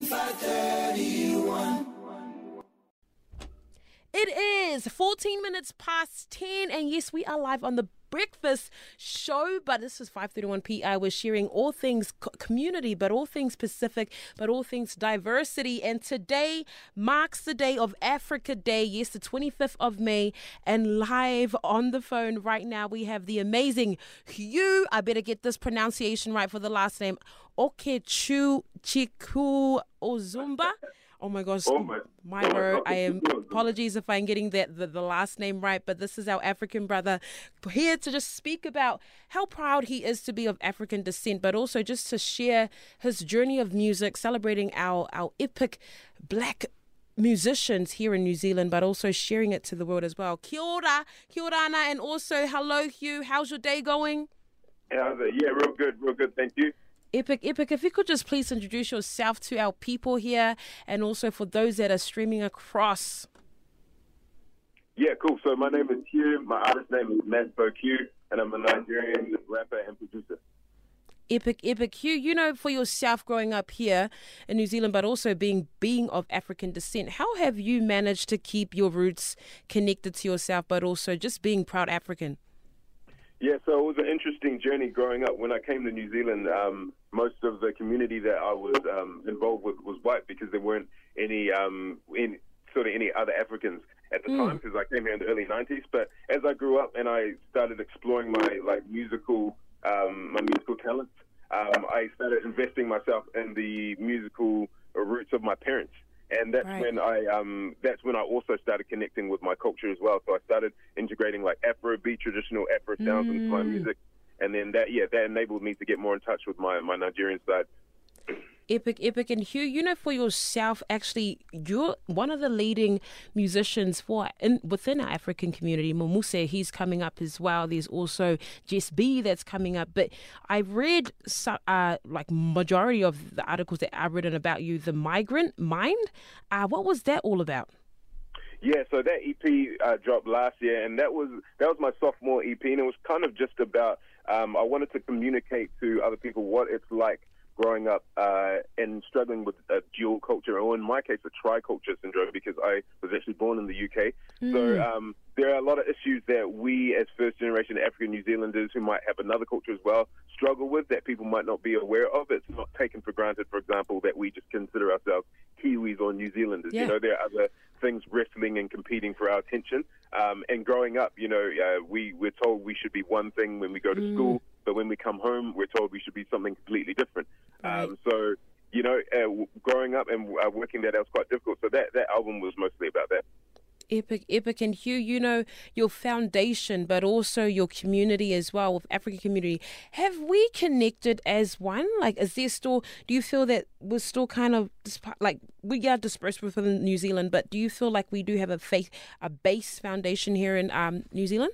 5:31. It is 14 minutes past 10, and yes, we are live on the breakfast show, but this is 5:31 PI. We're sharing all things community, but all things Pacific, but all things diversity. And today marks the day of Africa Day. Yes, the 25th of May. And live on the phone right now, we have the amazing Hugh. I better get this pronunciation right for the last name. Okechu Chiku Ozumba. Oh my gosh, my word. I am apologies if I'm getting the last name right, but this is our African brother here to just speak about how proud he is to be of African descent, but also just to share his journey of music, celebrating our epic black musicians here in New Zealand, but also sharing it to the world as well. Kia ora, and also hello, Hugh. How's your day going? Yeah, real good, thank you. Epic. If you could just please introduce yourself to our people here and also for those that are streaming across. Yeah, cool. So my name is Hugh. My artist name is Masbo Q, and I'm a Nigerian rapper and producer. Epic. Hugh, you know, for yourself growing up here in New Zealand, but also being of African descent, how have you managed to keep your roots connected to yourself, but also just being proud African? Yeah, so it was an interesting journey growing up. When I came to New Zealand, most of the community that I was involved with was white because there weren't any other Africans at the time because I came here in the early 90s. But as I grew up and I started exploring my musical talents, I started investing myself in the musical roots of my parents. And that's right. when I also started connecting with my culture as well. So I started integrating like Afrobeat, traditional Afro sounds into my music, and then that enabled me to get more in touch with my Nigerian side. Epic. And Hugh, you know, for yourself, actually, you're one of the leading musicians within our African community. Momuse, he's coming up as well. There's also Jess B that's coming up. But I read majority of the articles that I've written about you, The Migrant Mind. What was that all about? Yeah, so that EP dropped last year, and that was my sophomore EP, and it was kind of just about I wanted to communicate to other people what it's like growing up and struggling with a dual culture, or in my case, a triculture syndrome, because I was actually born in the UK. So there are a lot of issues that we, as first-generation African New Zealanders who might have another culture as well, struggle with that people might not be aware of. It's not taken for granted, for example, that we just consider ourselves Kiwis or New Zealanders. Yeah. You know, there are other things wrestling and competing for our attention. And growing up, you know, we're told we should be one thing when we go to school, but when we come home, we're told we should be something completely different. Right. So, you know, growing up and working that out was quite difficult. So that album was mostly about that. Epic. And Hugh, you know, your foundation, but also your community as well, with African community. Have we connected as one? Like, is there still, do you feel that we're still kind of, like, we are dispersed within New Zealand, but do you feel like we do have a base foundation here in New Zealand?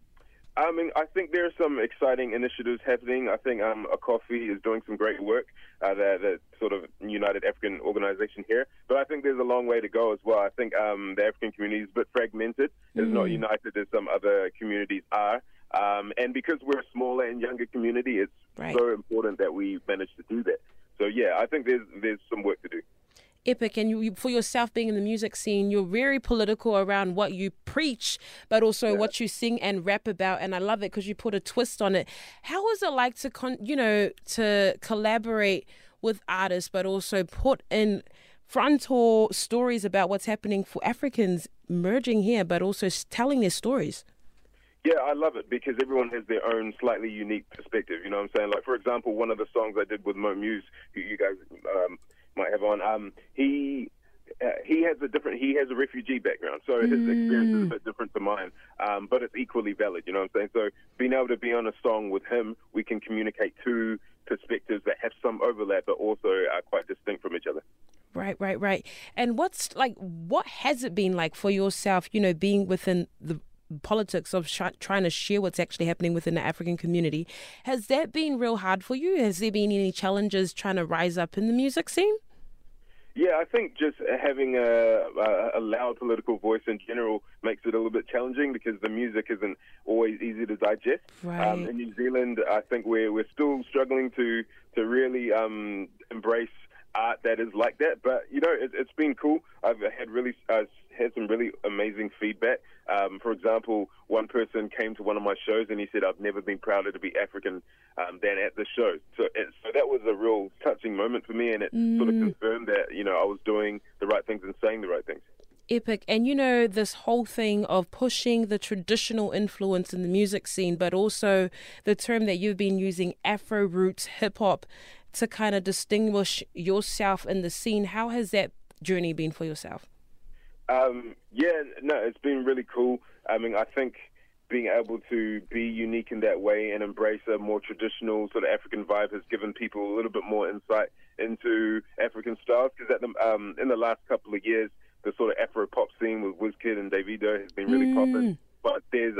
I mean, I think there are some exciting initiatives happening. I think A Coffee is doing some great work, the sort of United African organization here. But I think there's a long way to go as well. I think the African community is a bit fragmented. It's not united as some other communities are. And because we're a smaller and younger community, it's so important that we manage to do that. So, yeah, I think there's some work to do. Epic. And you, for yourself being in the music scene, you're very political around what you preach, but also what you sing and rap about. And I love it because you put a twist on it. How is it like to collaborate with artists, but also put in frontal stories about what's happening for Africans merging here, but also telling their stories? Yeah, I love it because everyone has their own slightly unique perspective. You know what I'm saying? Like, for example, one of the songs I did with Mo Muse, who you guys might have on, he has a refugee background, so his experience is a bit different to mine, but it's equally valid. You know what I'm saying? So being able to be on a song with him, we can communicate two perspectives that have some overlap, but also are quite distinct from each other. Right. And what has it been like for yourself, you know, being within the politics of trying to share what's actually happening within the African community? Has that been real hard for you? Has there been any challenges trying to rise up in the music scene? Yeah, I think just having a loud political voice in general makes it a little bit challenging because the music isn't always easy to digest. Right. In New Zealand, I think we're still struggling to really embrace art that is like that. But it's been cool. I've had some really amazing feedback. For example, one person came to one of my shows and he said, "I've never been prouder to be African than at the show." So that was a real touching moment for me, and it sort of confirmed that I was doing the right things and saying the right things. Epic. And this whole thing of pushing the traditional influence in the music scene, but also the term that you've been using, Afro roots hip hop, to kind of distinguish yourself in the scene. How has that journey been for yourself? It's been really cool. I mean, I think being able to be unique in that way and embrace a more traditional sort of African vibe has given people a little bit more insight into African styles, because in the last couple of years, the sort of Afro pop scene with Wizkid and Davido has been really popping. But there's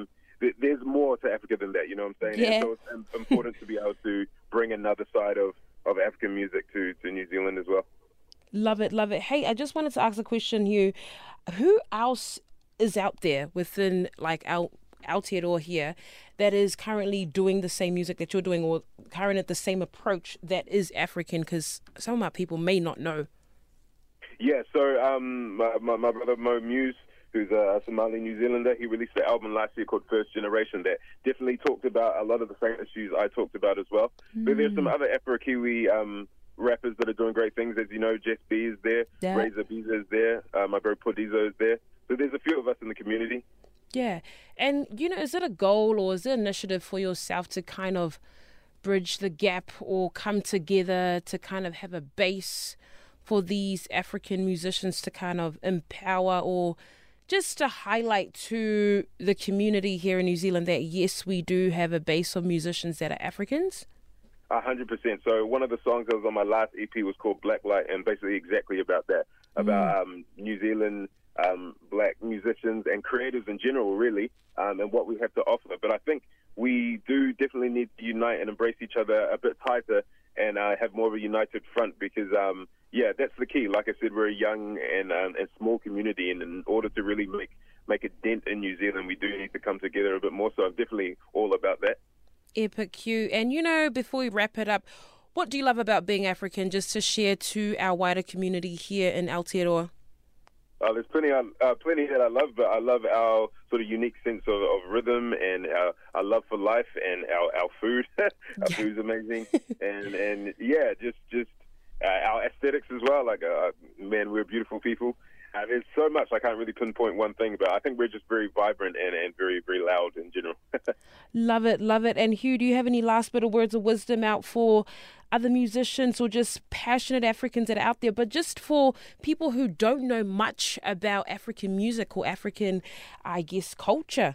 more to Africa than that, you know what I'm saying? Yeah. And so it's important to be able to bring another side of African music to New Zealand as well. Love it, love it. Hey, I just wanted to ask a question here. Who else is out there within Aotearoa here that is currently doing the same music that you're doing, or current at the same approach that is African? Because some of my people may not know. Yeah, so my brother Mo Muse, who's a Somali New Zealander, he released an album last year called First Generation that definitely talked about a lot of the same issues I talked about as well. But there's some other Afro-Kiwi rappers that are doing great things. As you know, Jess B is there, Razor Biza is there, my bro Podizo is there. So there's a few of us in the community. Yeah. And, is it a goal or is it an initiative for yourself to kind of bridge the gap or come together to kind of have a base for these African musicians to kind of empower, or just to highlight to the community here in New Zealand that, yes, we do have a base of musicians that are Africans? 100%. So one of the songs that was on my last EP was called Blacklight, and basically exactly about that, about New Zealand black musicians and creators in general, really, and what we have to offer. But I think we do definitely need to unite and embrace each other a bit tighter and have more of a united front, because that's the key. Like I said, we're a young and small community, and in order to really make a dent in New Zealand, we do need to come together a bit more. So I'm definitely all about that. Epic, Q. And before we wrap it up, what do you love about being African, just to share to our wider community here in Aotearoa? There's plenty that I love, but I love our sort of unique sense of rhythm and our love for life and our food. Our food's amazing, and just our aesthetics as well. Like, man, we're beautiful people. There's so much, I can't really pinpoint one thing, but I think we're just very vibrant and very, very loud in general. Love it, love it. And Hugh, do you have any last bit of words of wisdom out for other musicians or just passionate Africans that are out there, but just for people who don't know much about African music or African, I guess, culture?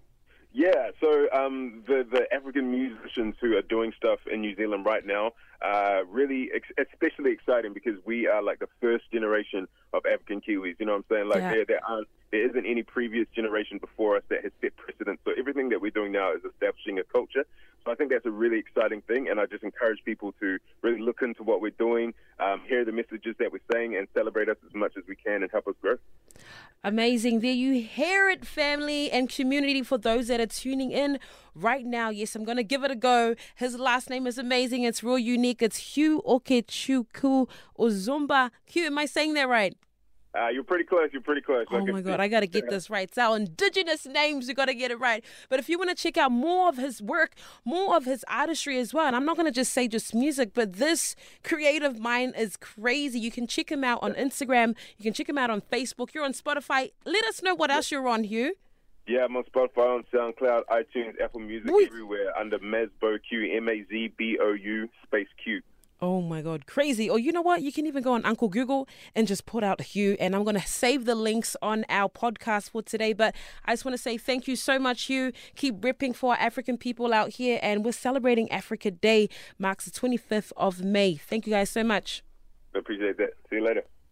Yeah, so the African musicians who are doing stuff in New Zealand right now are really especially exciting, because we are like the first generation of African Kiwis. You know what I'm saying? There isn't any previous generation before us that has set precedent. So everything that we're doing now is establishing a culture. So I think that's a really exciting thing, and I just encourage people to really look into what we're doing, hear the messages that we're saying, and celebrate us as much as we can and help us grow. Amazing. There you hear it, family and community, for those that are tuning in right now. Yes, I'm going to give it a go. His last name is amazing. It's real unique. It's Hugh Okechukwu Ozumba. Hugh, am I saying that right? You're pretty close. Oh my God, I got to get this right. It's our indigenous names. You got to get it right. But if you want to check out more of his work, more of his artistry as well, and I'm not going to just say just music, but this creative mind is crazy. You can check him out on Instagram. You can check him out on Facebook. You're on Spotify. Let us know what else you're on, Hugh. Yeah, I'm on Spotify, on SoundCloud, iTunes, Apple Music, everywhere under Mazbou Q, Mazbou space Q. Oh my God, crazy. Or you know what? You can even go on Uncle Google and just put out Hugh, and I'm going to save the links on our podcast for today. But I just want to say thank you so much, Hugh. Keep ripping for our African people out here, and we're celebrating Africa Day, marks the 25th of May. Thank you guys so much. I appreciate that. See you later.